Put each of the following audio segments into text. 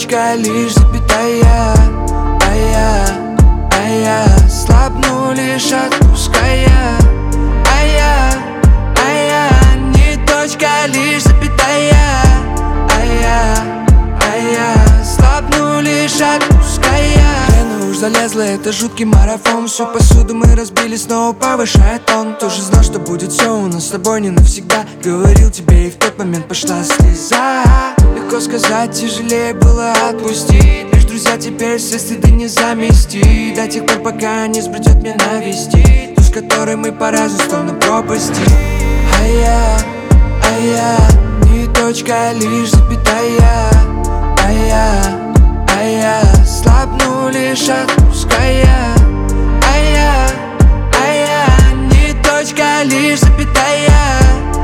точка, лишь запятая. Я слабну, лишь отпуская. Я не точка, лишь запятая. Я слабну, лишь отпуская. Вены уж залезла, это жуткий марафон. Всю посуду мы разбили, снова повышая тон. Ты же знал, что будет все у нас с тобой не навсегда. Говорил тебе, и в тот момент пошла слеза. Легко сказать, тяжелее было отпустить. Лишь друзья теперь все стыды не заместить. До тех пор, пока не сбродет меня навестить ту, с которой мы по разные стороны пропасти. Я не точка, лишь запятая. Я слабну, лишь отпуская. Я не точка, лишь запятая.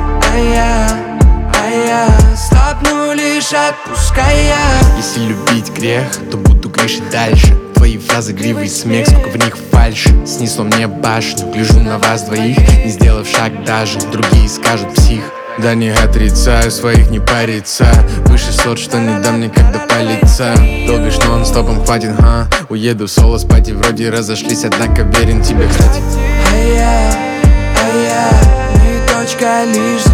Я слабну, лишь отпуская. Если любить грех, то буду грешить дальше. Твои фразы, гривы и смех, сколько в них фальши. Снесло мне башню, гляжу на вас двоих, не сделав шаг даже. Другие скажут псих. Да не отрицаю, своих не порицаю. Выше сот, что не дам никогда палиться. Долбишь нон-стопом, хватит, Уеду в соло спать и вроде разошлись, однако верен тебе, кстати. Я не точка, лишь